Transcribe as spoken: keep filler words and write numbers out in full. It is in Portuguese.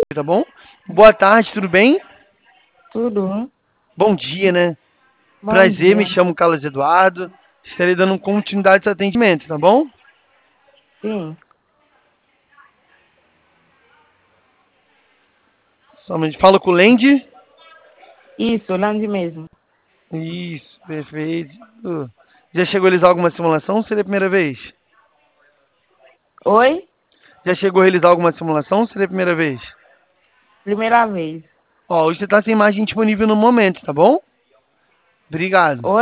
tá bom? Boa tarde, tudo bem? Tudo. Bom dia, né? Bom Prazer, me dia. chamo Carlos Eduardo. Estarei dando continuidade a esse atendimento, tá bom? Sim. Somente falo com o Lendi. Isso, Lande mesmo. Isso, perfeito. Já chegou a realizar alguma simulação ou seria a primeira vez? Oi? Já chegou a realizar alguma simulação ou seria a primeira vez? Primeira vez. Ó, hoje você tá sem imagem disponível no momento, tá bom? Obrigado. Oi?